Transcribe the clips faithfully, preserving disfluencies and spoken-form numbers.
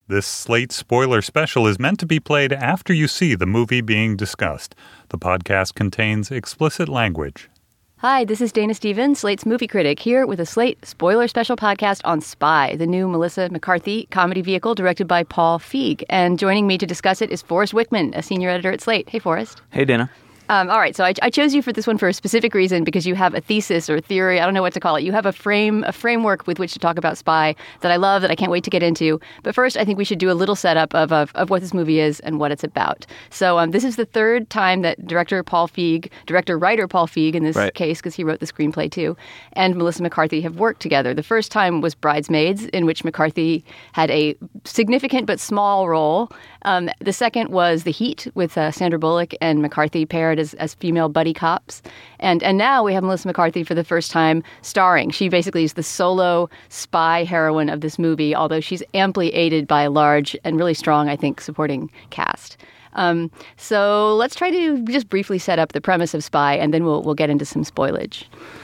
This Slate spoiler special is meant to be played after you see the movie being discussed. The podcast contains explicit language. Hi, this is Dana Stevens, Slate's movie critic, here with a Slate spoiler special podcast on Spy, the new Melissa McCarthy comedy vehicle directed by Paul Feig. And joining me to discuss it is Forrest Wickman, a senior editor at Slate. Hey, Forrest. Hey, Dana. Um, all right, so I, I chose you for this one for a specific reason because you have a thesis or theory, I don't know what to call it. You have a frame, a framework with which to talk about Spy that I love, that I can't wait to get into. But first, I think we should do a little setup of of, of what this movie is and what it's about. So um, this is the third time that director Paul Feig, director-writer Paul Feig in this right. case, because he wrote the screenplay too, and Melissa McCarthy have worked together. The first time was Bridesmaids, in which McCarthy had a significant but small role. Um, the second was The Heat with uh, Sandra Bullock and McCarthy paired as, as female buddy cops. And and now we have Melissa McCarthy for the first time starring. She basically is the solo spy heroine of this movie, although she's amply aided by a large and really strong, I think, supporting cast. Um, so let's try to just briefly set up the premise of Spy, and then we'll we'll get into some spoilage.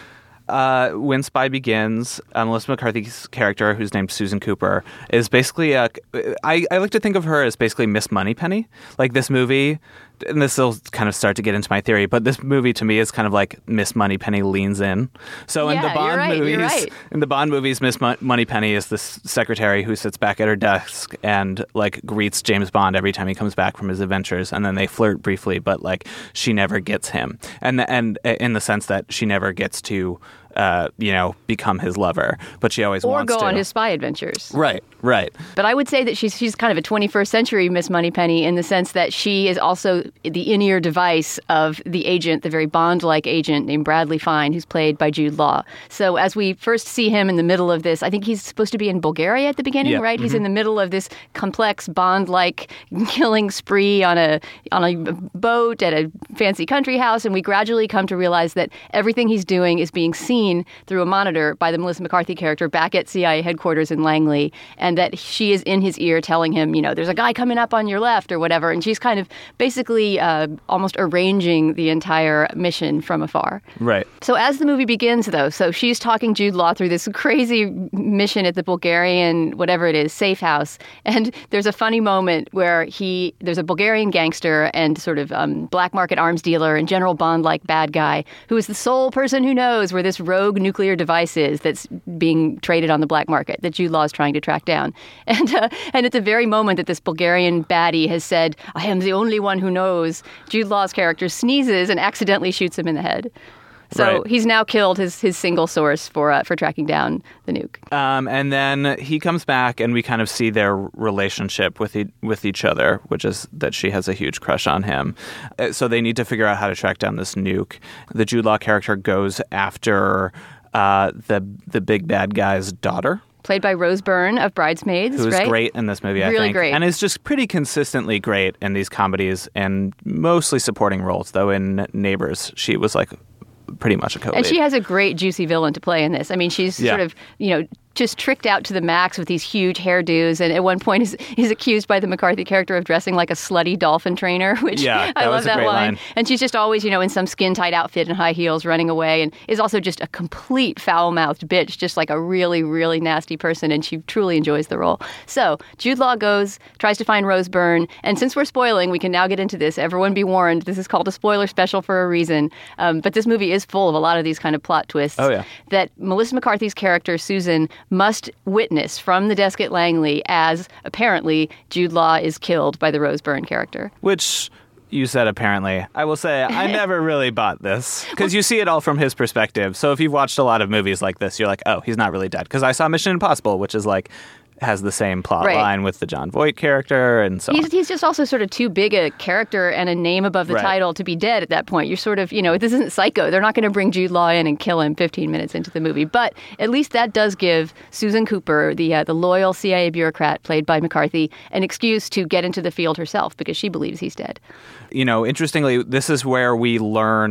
Uh, when Spy begins, uh, Melissa McCarthy's character, who's named Susan Cooper, is basically a. I, I like to think of her as basically Miss Moneypenny. Like this movie, and this will kind of start to get into my theory, but this movie to me is kind of like Miss Moneypenny leans in. So in yeah, the Bond you're right, movies, you're right. in the Bond movies, Miss Mon- Moneypenny is this secretary who sits back at her desk and like greets James Bond every time he comes back from his adventures, and then they flirt briefly, but like she never gets him, and and in the sense that she never gets to. Uh, you know, become his lover, but she always or wants to. Or go on his spy adventures. Right, right. But I would say that she's she's kind of a twenty-first century Miss Moneypenny in the sense that she is also the in-ear device of the agent, the very Bond-like agent named Bradley Fine, who's played by Jude Law. So as we first see him in the middle of this, I think he's supposed to be in Bulgaria at the beginning, yeah. right? Mm-hmm. He's in the middle of this complex Bond-like killing spree on a on a boat at a fancy country house, and we gradually come to realize that everything he's doing is being seen through a monitor by the Melissa McCarthy character back at C I A headquarters in Langley, and that she is in his ear telling him, you know, there's a guy coming up on your left or whatever, and she's kind of basically uh, almost arranging the entire mission from afar. Right. So as the movie begins, though, so she's talking Jude Law through this crazy mission at the Bulgarian, whatever it is, safe house, and there's a funny moment where he, there's a Bulgarian gangster and sort of um, black market arms dealer and General Bond-like bad guy who is the sole person who knows where this rogue nuclear device is that's being traded on the black market that Jude Law is trying to track down. And uh, and at the very moment that this Bulgarian baddie has said, I am the only one who knows, Jude Law's character sneezes and accidentally shoots him in the head. So right. he's now killed his, his single source for uh, for tracking down the nuke. Um, and then he comes back, and we kind of see their relationship with e- with each other, which is that she has a huge crush on him. Uh, so they need to figure out how to track down this nuke. The Jude Law character goes after uh, the the big bad guy's daughter. Played by Rose Byrne of Bridesmaids, Who's right? great in this movie, I really think. Great. And is just pretty consistently great in these comedies and mostly supporting roles, though in Neighbors, she was like pretty much a co-lead. And she has a great juicy villain to play in this. I mean, she's yeah. sort of, you know, just tricked out to the max with these huge hairdos, and at one point is is accused by the McCarthy character of dressing like a slutty dolphin trainer, which yeah, I love was a that great line. line. And she's just always, you know, in some skin-tight outfit and high heels running away, and is also just a complete foul-mouthed bitch, just like a really, really nasty person, and she truly enjoys the role. So Jude Law goes, tries to find Rose Byrne, and since we're spoiling, we can now get into this. Everyone be warned, this is called a spoiler special for a reason. Um, but this movie is full of a lot of these kind of plot twists oh, yeah. that Melissa McCarthy's character, Susan, must witness from the desk at Langley as apparently Jude Law is killed by the Rose Byrne character. Which you said apparently. I will say I never really bought this because you see it all from his perspective. So if you've watched a lot of movies like this, you're like, oh, he's not really dead. Because I saw Mission Impossible, which is like has the same plot right. line with the John Voight character and so he's, on. He's just also sort of too big a character and a name above the right. title to be dead at that point. You're sort of, you know, this isn't Psycho. They're not going to bring Jude Law in and kill him fifteen minutes into the movie. But at least that does give Susan Cooper, the uh, the loyal C I A bureaucrat played by McCarthy, an excuse to get into the field herself because she believes he's dead. You know, interestingly, this is where we learn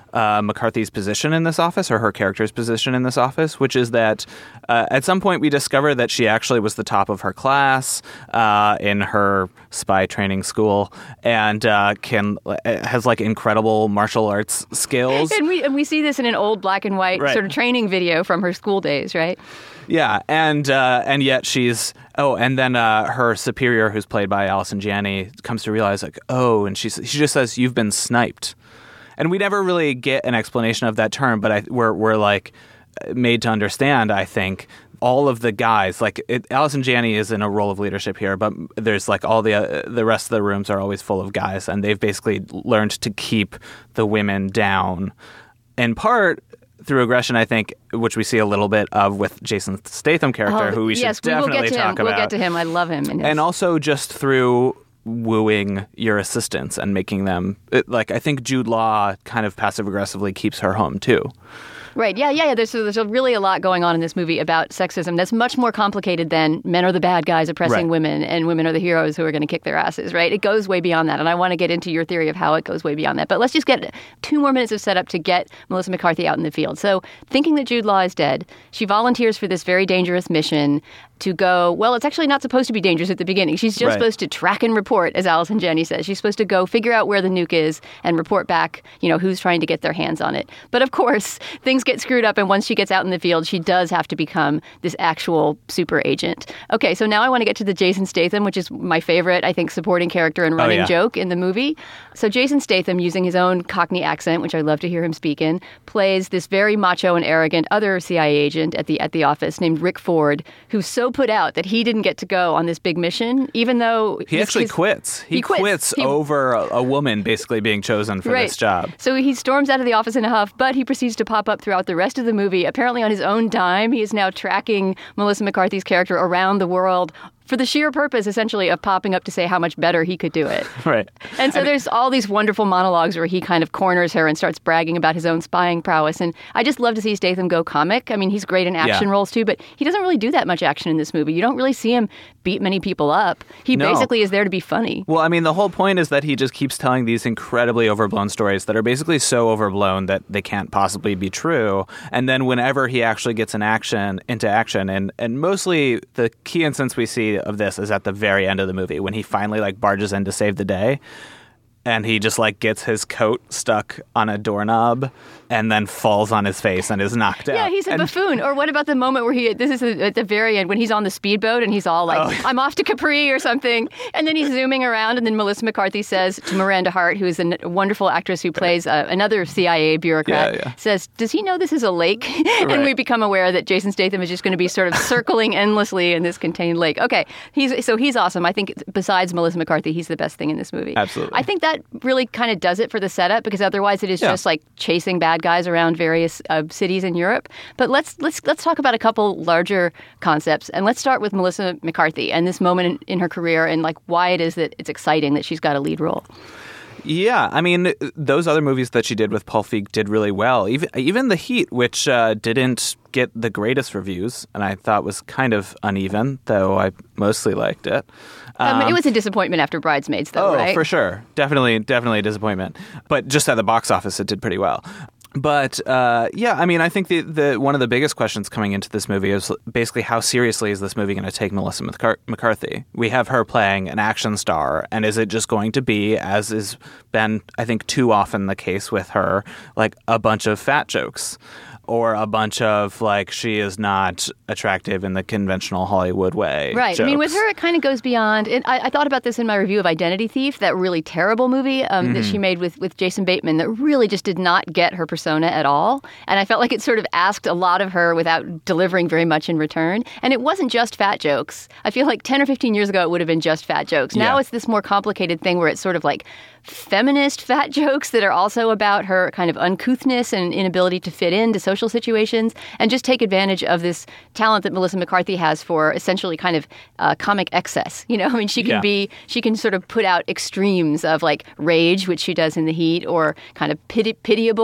uh, McCarthy's position in this office, or her character's position in this office, which is that uh, at some point we discover that she actually was the top of her class uh, in her spy training school, and uh, can has like incredible martial arts skills. And we and we see this in an old black and white right. sort of training video from her school days, right? Yeah, and uh, and yet she's oh, and then uh, her superior, who's played by Allison Janney, comes to realize like oh, and she she just says, "You've been sniped," and we never really get an explanation of that term, but I, we're we're like made to understand, I think. All of the guys, like it, Allison Janney is in a role of leadership here, but there's like all the uh, the rest of the rooms are always full of guys, and they've basically learned to keep the women down, in part through aggression, I think, which we see a little bit of with Jason Statham character, oh, who we should yes, definitely we will get to talk him. about. We'll get to him. I love him. In his... And also just through wooing your assistants and making them, it, like, I think Jude Law kind of passive-aggressively keeps her home, too. Right. Yeah, yeah, yeah. There's, there's really a lot going on in this movie about sexism that's much more complicated than men are the bad guys oppressing right. women and women are the heroes who are going to kick their asses, right? It goes way beyond that. And I want to get into your theory of how it goes way beyond that. But let's just get two more minutes of setup to get Melissa McCarthy out in the field. So thinking that Jude Law is dead, she volunteers for this very dangerous mission to go, well, it's actually not supposed to be dangerous at the beginning. She's just right. supposed to track and report, as Allison Janney says. She's supposed to go figure out where the nuke is and report back, you know, who's trying to get their hands on it. But of course, things get screwed up, and once she gets out in the field, she does have to become this actual super agent. Okay, so now I want to get to the Jason Statham, which is my favorite, I think, supporting character and running oh, yeah. joke in the movie. So Jason Statham, using his own Cockney accent, which I love to hear him speak in, plays this very macho and arrogant other C I A agent at the at the office named Rick Ford, who's so put out that he didn't get to go on this big mission, even though he his, actually his, quits. He, he quits, quits he, over a, a woman basically being chosen for right. this job. So he storms out of the office in a huff, but he proceeds to pop up throughout the rest of the movie. Apparently on his own dime, he is now tracking Melissa McCarthy's character around the world for the sheer purpose, essentially, of popping up to say how much better he could do it. Right. And so I mean, there's all these wonderful monologues where he kind of corners her and starts bragging about his own spying prowess. And I just love to see Statham go comic. I mean, he's great in action yeah. roles, too, but he doesn't really do that much action in this movie. You don't really see him beat many people up. He no. basically is there to be funny. Well, I mean, the whole point is that he just keeps telling these incredibly overblown stories that are basically so overblown that they can't possibly be true. And then whenever he actually gets in action, into action, and, and mostly the key instance we see of this is at the very end of the movie when he finally like barges in to save the day, and he just like gets his coat stuck on a doorknob and then falls on his face and is knocked out. Yeah, he's a and, buffoon. Or what about the moment where he, this is at the very end, when he's on the speedboat and he's all like, oh. I'm off to Capri or something. And then he's zooming around, and then Melissa McCarthy says to Miranda Hart, who is a wonderful actress who plays uh, another C I A bureaucrat, yeah, yeah. says, does he know this is a lake? and right. we become aware that Jason Statham is just going to be sort of circling endlessly in this contained lake. Okay, he's so he's awesome. I think besides Melissa McCarthy, he's the best thing in this movie. Absolutely. I think that really kind of does it for the setup, because otherwise it is yeah. just like chasing bad guys around various uh, cities in Europe. But let's let's let's talk about a couple larger concepts, and let's start with Melissa McCarthy and this moment in, in her career, and like why it is that it's exciting that she's got a lead role. Yeah, I mean, those other movies that she did with Paul Feig did really well. Even even The Heat, which uh, didn't get the greatest reviews, and I thought was kind of uneven, though I mostly liked it. Um, Um, it was a disappointment after Bridesmaids, though, oh, right? for sure. Definitely, definitely a disappointment. But just at the box office, it did pretty well. But uh, yeah, I mean, I think the, the one of the biggest questions coming into this movie is basically how seriously is this movie going to take Melissa McCar- McCarthy? We have her playing an action star, and is it just going to be, as has been, I think, too often the case with her, like a bunch of fat jokes? Or a bunch of, like, she is not attractive in the conventional Hollywood way. Right. Jokes. I mean, with her, it kind of goes beyond. And I, I thought about this in my review of Identity Thief, that really terrible movie um, mm-hmm. that she made with, with Jason Bateman that really just did not get her persona at all. And I felt like it sort of asked a lot of her without delivering very much in return. And it wasn't just fat jokes. I feel like ten or fifteen years ago, it would have been just fat jokes. Now yeah. it's this more complicated thing where it's sort of like feminist fat jokes that are also about her kind of uncouthness and inability to fit into social situations, and just take advantage of this talent that Melissa McCarthy has for essentially kind of uh, comic excess. You know, I mean, she can yeah. be, she can sort of put out extremes of like rage, which she does in The Heat, or kind of piti- pitiableness,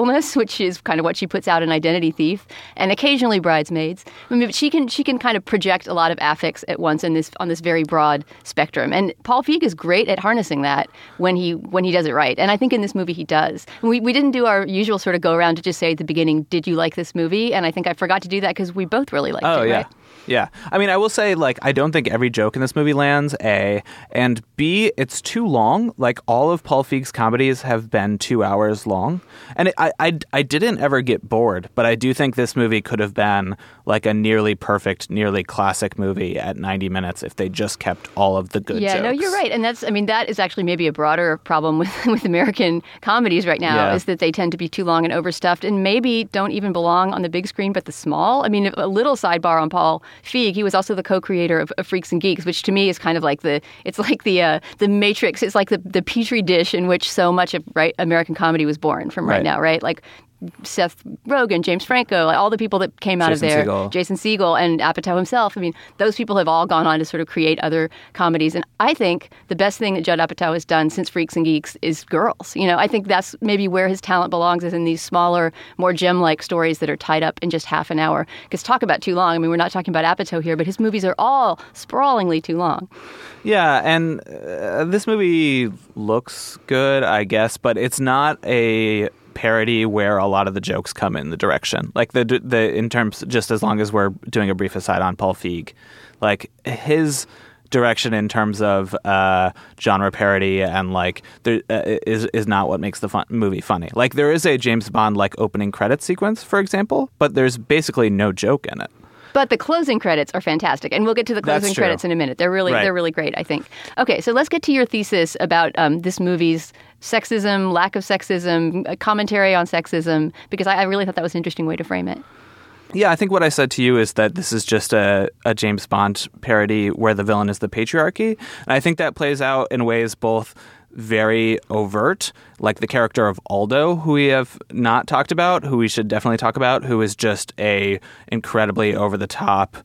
which is kind of what she puts out in Identity Thief, and occasionally Bridesmaids. I mean, but she can she can kind of project a lot of affects at once in this on this very broad spectrum. And Paul Feig is great at harnessing that when he when he does it right. And I think in this movie he does. We we didn't do our usual sort of go around to just say at the beginning, did you like this movie? And I think I forgot to do that because we both really liked oh, it. Yeah. Right? Yeah. I mean, I will say, like, I don't think every joke in this movie lands, A. And B, it's too long. Like, all of Paul Feig's comedies have been two hours long. And it, I, I, I didn't ever get bored, but I do think this movie could have been, like, a nearly perfect, nearly classic movie at ninety minutes if they just kept all of the good yeah, jokes. Yeah, no, you're right. And that's, I mean, that is actually maybe a broader problem with, with American comedies right now, yeah. is that they tend to be too long and overstuffed and maybe don't even belong on the big screen, but the small. I mean, a little sidebar on Paul Feig, he was also the co-creator of, of Freaks and Geeks, which to me is kind of like the, it's like the uh, the Matrix. It's like the, the petri dish in which so much of right American comedy was born from right, right now, right? Like Seth Rogen, James Franco, like all the people that came out Jason of there, Segel. Jason Segel and Apatow himself. I mean, those people have all gone on to sort of create other comedies. And I think the best thing that Judd Apatow has done since Freaks and Geeks is Girls. You know, I think that's maybe where his talent belongs, is in these smaller, more gem-like stories that are tied up in just half an hour. Because talk about too long. I mean, we're not talking about Apatow here, but his movies are all sprawlingly too long. Yeah, and uh, this movie looks good, I guess, but it's not a parody where a lot of the jokes come in the direction. Like the the in terms, just as long as we're doing a brief aside on Paul Feig, like his direction in terms of uh, genre parody and like there uh, is is not what makes the fun, movie funny. Like there is a James Bond like opening credits sequence, for example, but there's basically no joke in it. But the closing credits are fantastic, and we'll get to the closing That's true. credits in a minute. They're really, right. they're really great, I think. Okay, so let's get to your thesis about um, this movie's sexism, lack of sexism, commentary on sexism, because I, I really thought that was an interesting way to frame it. Yeah, I think what I said to you is that this is just a, a James Bond parody where the villain is the patriarchy. And I think that plays out in ways both very overt, like the character of Aldo, who we have not talked about, who we should definitely talk about, who is just a incredibly over-the-top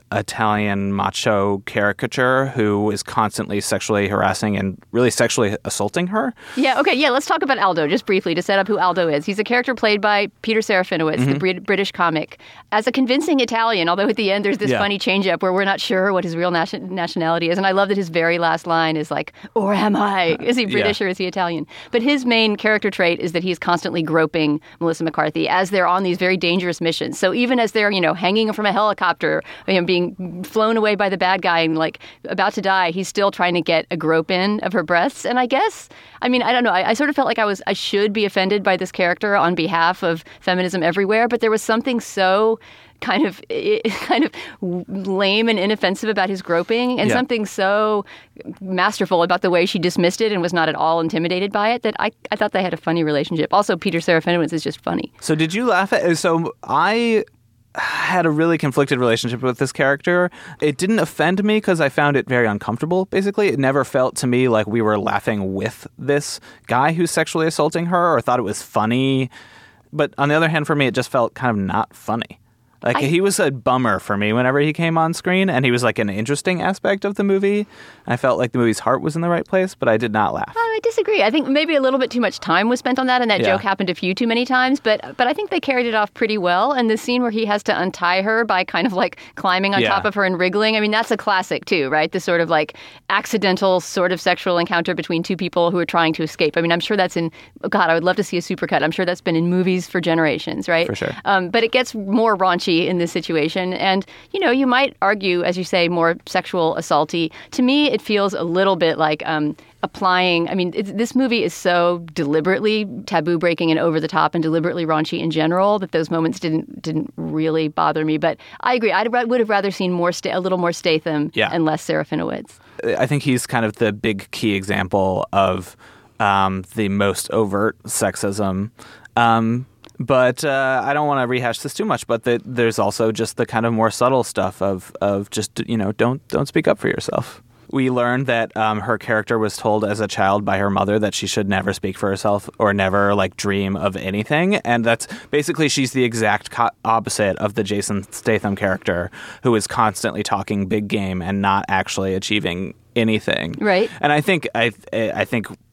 Italian macho caricature who is constantly sexually harassing and really sexually assaulting her. Yeah, okay, yeah, let's talk about Aldo just briefly to set up who Aldo is. He's a character played by Peter Serafinowicz, mm-hmm. the Brit- British comic, as a convincing Italian, although at the end there's this yeah. funny change-up where we're not sure what his real nation- nationality is. And I love that his very last line is like, or am I? Is he British yeah. or is he Italian? But his main character trait is that he's constantly groping Melissa McCarthy as they're on these very dangerous missions. So even as they're, you know, hanging from a helicopter, you know, being flown away by the bad guy and like about to die, he's still trying to get a grope in of her breasts. And I guess, I mean, I don't know, I, I sort of felt like I was, I should be offended by this character on behalf of feminism everywhere, but there was something so kind of kind of lame and inoffensive about his groping, and yeah. something so masterful about the way she dismissed it and was not at all intimidated by it, that I, I thought they had a funny relationship. Also, Peter Serafinowicz is just funny. So did you laugh at, so I had a really conflicted relationship with this character. It didn't offend me because I found it very uncomfortable, basically. It never felt to me like we were laughing with this guy who's sexually assaulting her or thought it was funny. But on the other hand, for me, it just felt kind of not funny. Like, I, he was a bummer for me whenever he came on screen, and he was like an interesting aspect of the movie. I felt like the movie's heart was in the right place, but I did not laugh. I disagree. I think maybe a little bit too much time was spent on that, and that yeah. joke happened a few too many times, but but I think they carried it off pretty well. And the scene where he has to untie her by kind of like climbing on yeah. top of her and wriggling, I mean, that's a classic too, right? This sort of like accidental sort of sexual encounter between two people who are trying to escape. I mean, I'm sure that's in, oh God, I would love to see a supercut. I'm sure that's been in movies for generations, right? For sure. Um, but it gets more raunchy in this situation. And, you know, you might argue, as you say, more sexual assaulty. To me, it feels a little bit like um, applying, I mean, it's, this movie is so deliberately taboo breaking and over the top and deliberately raunchy in general that those moments didn't didn't really bother me. But I agree. I would have rather seen more sta- a little more Statham yeah. and less Serafinowicz. I think he's kind of the big key example of um, the most overt sexism. Um But uh, I don't want to rehash this too much. But the, there's also just the kind of more subtle stuff of of just, you know, don't don't speak up for yourself. We learned that um, her character was told as a child by her mother that she should never speak for herself or never like dream of anything. And that's basically she's the exact co- opposite of the Jason Statham character, who is constantly talking big game and not actually achieving anything. Right. And I think I I think.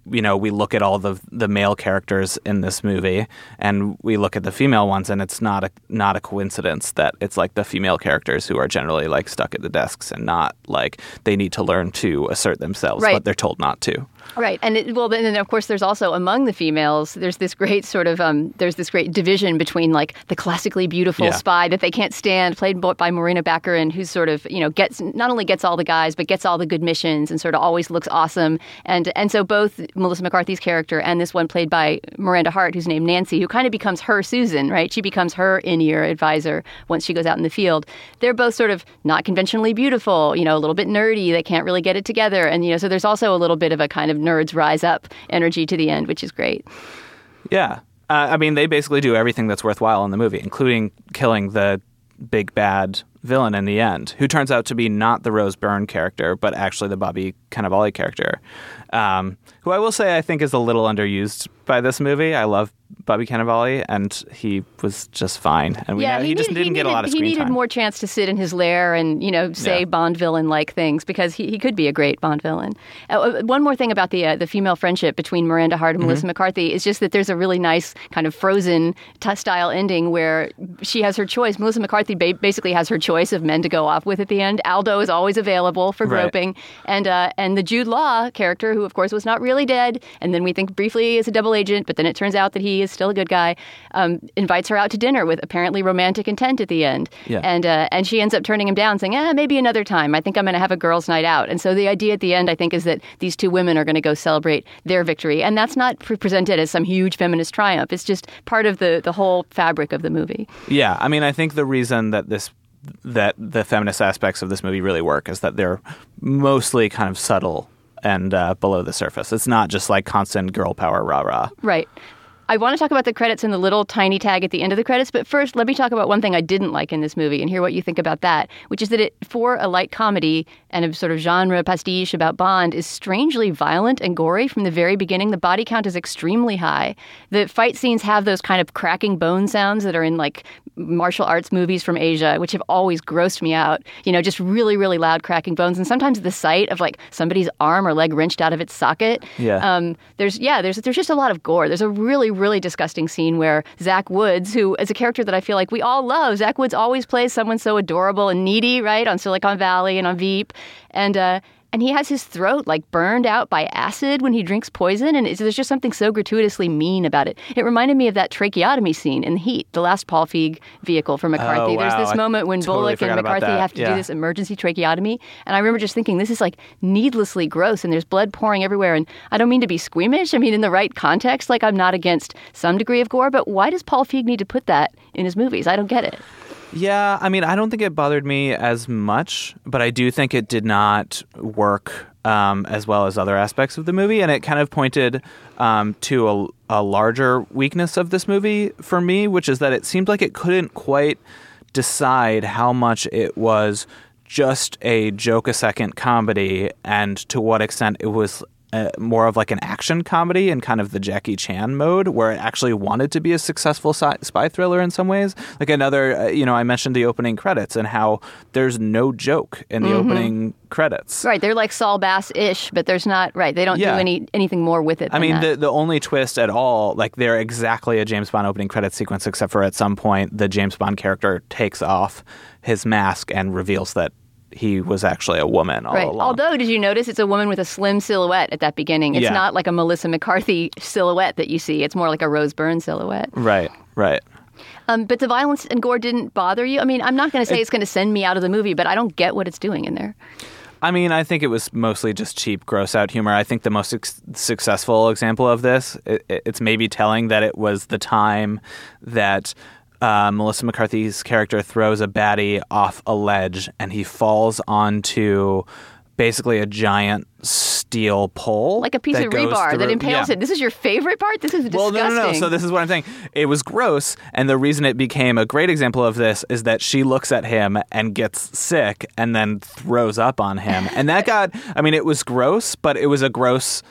you know, we look at all the the male characters in this movie and we look at the female ones, and it's not a not a coincidence that it's like the female characters who are generally like stuck at the desks and not like they need to learn to assert themselves, right. but they're told not to. Right. And it, well, then of course, there's also among the females, there's this great sort of, um, there's this great division between like the classically beautiful Yeah. spy that they can't stand, played by Morena Baccarin, who's sort of, you know, gets, not only gets all the guys, but gets all the good missions and sort of always looks awesome. And and so both Melissa McCarthy's character and this one played by Miranda Hart, who's named Nancy, who kind of becomes her Susan, right? She becomes her in-ear advisor once she goes out in the field. They're both sort of not conventionally beautiful, you know, a little bit nerdy. They can't really get it together. And, you know, so there's also a little bit of a kind of nerds rise up energy to the end, which is great. Yeah. Uh, I mean, they basically do everything that's worthwhile in the movie, including killing the big bad villain in the end, who turns out to be not the Rose Byrne character, but actually the Bobby Cannavale character, um, who I will say I think is a little underused by this movie. I love Bobby Cannavale, and he was just fine. And we yeah, know, he, he just need, didn't he get needed, a lot of screen He needed time. more chance to sit in his lair and, you know, say Yeah. Bond villain-like things, because he, he could be a great Bond villain. Uh, one more thing about the uh, the female friendship between Miranda Hart and Mm-hmm. Melissa McCarthy is just that there's a really nice kind of Frozen t- style ending where she has her choice. Melissa McCarthy ba- basically has her choice of men to go off with at the end. Aldo is always available for Right. groping. And uh, and the Jude Law character, who of course was not really dead, and then we think briefly is a double agent, but then it turns out that he is still a good guy, um, invites her out to dinner with apparently romantic intent at the end. Yeah. And uh, and she ends up turning him down, saying, eh, maybe another time. I think I'm going to have a girls' night out. And so the idea at the end, I think, is that these two women are going to go celebrate their victory. And that's not pre- presented as some huge feminist triumph. It's just part of the, the whole fabric of the movie. Yeah, I mean, I think the reason that this that the feminist aspects of this movie really work is that they're mostly kind of subtle and uh, below the surface. It's not just like constant girl power rah rah. Right. I want to talk about the credits and the little tiny tag at the end of the credits, but first, let me talk about one thing I didn't like in this movie and hear what you think about that, which is that it, for a light comedy and a sort of genre pastiche about Bond, is strangely violent and gory from the very beginning. The body count is extremely high. The fight scenes have those kind of cracking bone sounds that are in like martial arts movies from Asia, which have always grossed me out. You know, just really, really loud cracking bones. And sometimes the sight of like somebody's arm or leg wrenched out of its socket. Yeah. Um, there's, yeah, there's, there's just a lot of gore. There's a really, really disgusting scene where Zach Woods, who is a character that I feel like we all love, Zach Woods always plays someone so adorable and needy, right, on Silicon Valley and on Veep. And, uh, And he has his throat like burned out by acid when he drinks poison. And it's, there's just something so gratuitously mean about it. It reminded me of that tracheotomy scene in Heat, the last Paul Feig vehicle for McCarthy. Oh, There's wow. this I moment when totally Bullock and forgot about McCarthy that. have to Yeah. do this emergency tracheotomy. And I remember just thinking, this is like needlessly gross and there's blood pouring everywhere. And I don't mean to be squeamish. I mean, in the right context, like I'm not against some degree of gore. But why does Paul Feig need to put that in his movies? I don't get it. Yeah, I mean, I don't think it bothered me as much, but I do think it did not work um, as well as other aspects of the movie, and it kind of pointed um, to a, a larger weakness of this movie for me, which is that it seemed like it couldn't quite decide how much it was just a joke-a-second comedy and to what extent it was Uh, more of like an action comedy in kind of the Jackie Chan mode, where it actually wanted to be a successful sci- spy thriller in some ways. Like another, uh, you know, I mentioned the opening credits and how there's no joke in the Mm-hmm. opening credits. Right. They're like Saul Bass-ish, but there's not, right. They don't Yeah. do any anything more with it I than mean, that. the the only twist at all, like they're exactly a James Bond opening credit sequence, except for at some point the James Bond character takes off his mask and reveals that he was actually a woman all Right. along. Although, did you notice it's a woman with a slim silhouette at that beginning? It's Yeah. not like a Melissa McCarthy silhouette that you see. It's more like a Rose Byrne silhouette. Right, right. Um, but the violence and gore didn't bother you? I mean, I'm not going to say It- it's going to send me out of the movie, but I don't get what it's doing in there. I mean, I think it was mostly just cheap, gross-out humor. I think the most ex- successful example of this, it, it's maybe telling that it was the time that uh, Melissa McCarthy's character throws a baddie off a ledge and he falls onto basically a giant steel pole. Like a piece that of goes rebar that through- impales yeah. it. This is your favorite part? This is disgusting. Well, no, no, no. So this is what I'm saying. It was gross, and the reason it became a great example of this is that she looks at him and gets sick and then throws up on him. And that got, I mean, it was gross, but it was a gross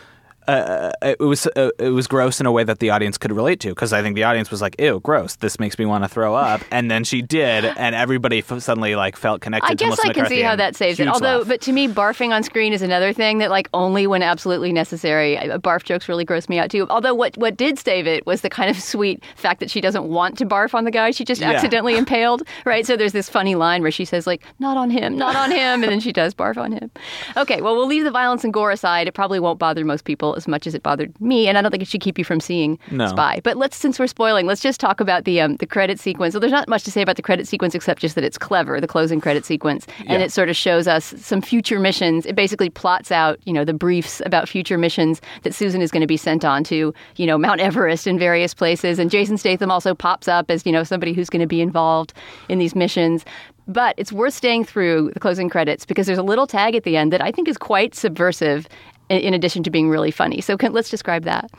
uh, it was uh, it was gross in a way that the audience could relate to, because I think the audience was like, ew, gross, this makes me want to throw up. And then she did, and everybody f- suddenly like felt connected I to guess Melissa I can McCarthy, see how and that saves it. huge Although, laugh. but to me, barfing on screen is another thing that, like, only when absolutely necessary. I- Barf jokes really gross me out too. Although what, what did save it was the kind of sweet fact that she doesn't want to barf on the guy she just Yeah. accidentally impaled, right? So there's this funny line where she says, like, not on him, not on him, and then she does barf on him. Okay, well, we'll leave the violence and gore aside. It probably won't bother most people as much as it bothered me, and I don't think it should keep you from seeing No. Spy. But let's, since we're spoiling, let's just talk about the um, the credit sequence. So there's not much to say about the credit sequence except just that it's clever, the closing credit sequence, and Yeah. it sort of shows us some future missions. It basically plots out, you know, the briefs about future missions that Susan is going to be sent on to, you know, Mount Everest and various places. And Jason Statham also pops up as, you know, somebody who's going to be involved in these missions. But it's worth staying through the closing credits because there's a little tag at the end that I think is quite subversive in, in addition to being really funny. So can, let's describe that.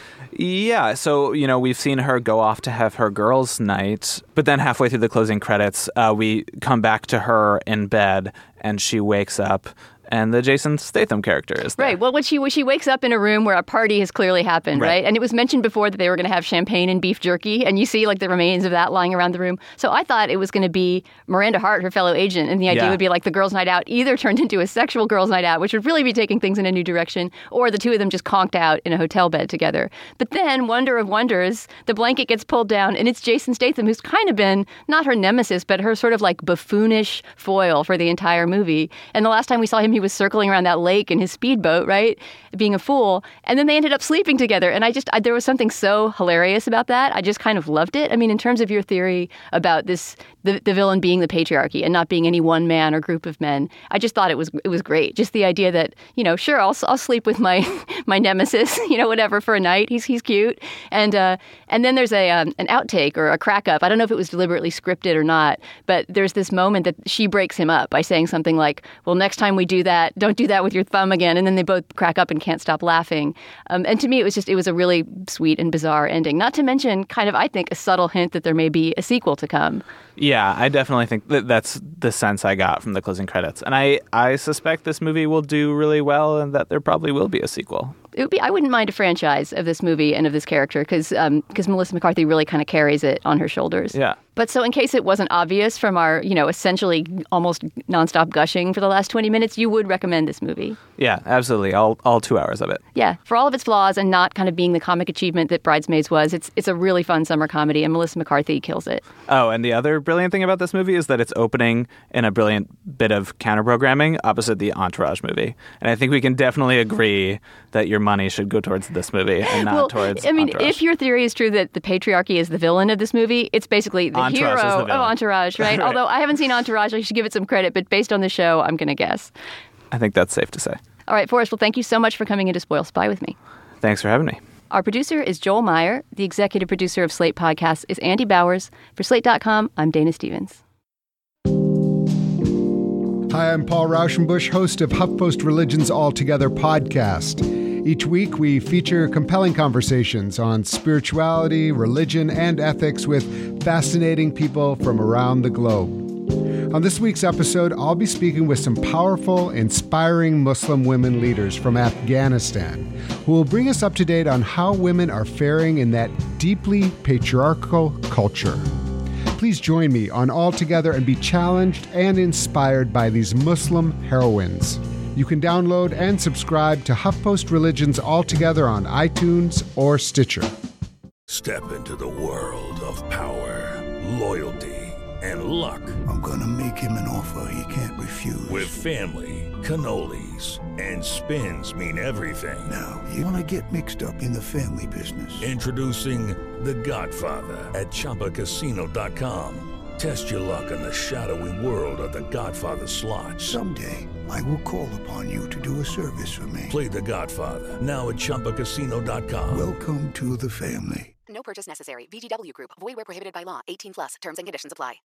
Yeah, so, you know, we've seen her go off to have her girls' night, but then halfway through the closing credits, uh, we come back to her in bed, and she wakes up, and the Jason Statham character is there. Right. Well, when she when she wakes up in a room where a party has clearly happened, right? Right. And it was mentioned before that they were going to have champagne and beef jerky, and you see like the remains of that lying around the room. So I thought it was going to be Miranda Hart, her fellow agent, and the idea Yeah. would be like the girls' night out either turned into a sexual girls' night out, which would really be taking things in a new direction, or the two of them just conked out in a hotel bed together. But then, wonder of wonders, the blanket gets pulled down, and it's Jason Statham, who's kind of been not her nemesis, but her sort of like buffoonish foil for the entire movie. And the last time we saw him, he was circling around that lake in his speedboat, right? Being a fool. And then they ended up sleeping together. And I just, I, there was something so hilarious about that. I just kind of loved it. I mean, in terms of your theory about this, the, the villain being the patriarchy and not being any one man or group of men, I just thought it was, it was great. Just the idea that, you know, sure, I'll, I'll sleep with my, my nemesis, you know, whatever, for a night. He's, he's cute. And, uh, and then there's a, um, an outtake or a crack up. I don't know if it was deliberately scripted or not, but there's this moment that she breaks him up by saying something like, well, next time we do that, don't do that with your thumb again. And then they both crack up and can't stop laughing. Um, and to me, it was just, it was a really sweet and bizarre ending. Not to mention kind of, I think, a subtle hint that there may be a sequel to come. Yeah, I definitely think that that's the sense I got from the closing credits. And I, I suspect this movie will do really well and that there probably will be a sequel. It would be, I wouldn't mind a franchise of this movie and of this character because um, because Melissa McCarthy really kind of carries it on her shoulders. Yeah. But so in case it wasn't obvious from our, you know, essentially almost nonstop gushing for the last twenty minutes, you would recommend this movie. Yeah, absolutely. All all two hours of it. Yeah. For all of its flaws and not kind of being the comic achievement that Bridesmaids was, it's it's a really fun summer comedy and Melissa McCarthy kills it. Oh, and the other brilliant thing about this movie is that it's opening in a brilliant bit of counter-programming opposite the Entourage movie. And I think we can definitely agree that your money should go towards this movie and not well, towards I mean, Entourage. if your theory is true that the patriarchy is the villain of this movie, it's basically the Entourage hero. is the Oh, villain. Entourage, right? Right. Although I haven't seen Entourage, I should give it some credit, but based on the show, I'm going to guess. I think that's safe to say. All right, Forrest, well, thank you so much for coming in to Spoil Spy with me. Thanks for having me. Our producer is Joel Meyer. The executive producer of Slate Podcasts is Andy Bowers. For Slate dot com, I'm Dana Stevens. Hi, I'm Paul Rauschenbusch, host of HuffPost Religion's Altogether podcast. Each week, we feature compelling conversations on spirituality, religion, and ethics with fascinating people from around the globe. On this week's episode, I'll be speaking with some powerful, inspiring Muslim women leaders from Afghanistan who will bring us up to date on how women are faring in that deeply patriarchal culture. Please join me on Altogether and be challenged and inspired by these Muslim heroines. You can download and subscribe to HuffPost Religion's Altogether on iTunes or Stitcher. Step into the world of power, loyalty, and luck. I'm gonna make him an offer he can't refuse. With family, cannolis, and spins mean everything. Now, you wanna get mixed up in the family business. Introducing The Godfather at Chumba Casino dot com. Test your luck in the shadowy world of The Godfather slot. Someday, I will call upon you to do a service for me. Play The Godfather, now at Chumba Casino dot com. Welcome to the family. No purchase necessary. V G W Group. Void where prohibited by law. eighteen plus. Terms and conditions apply.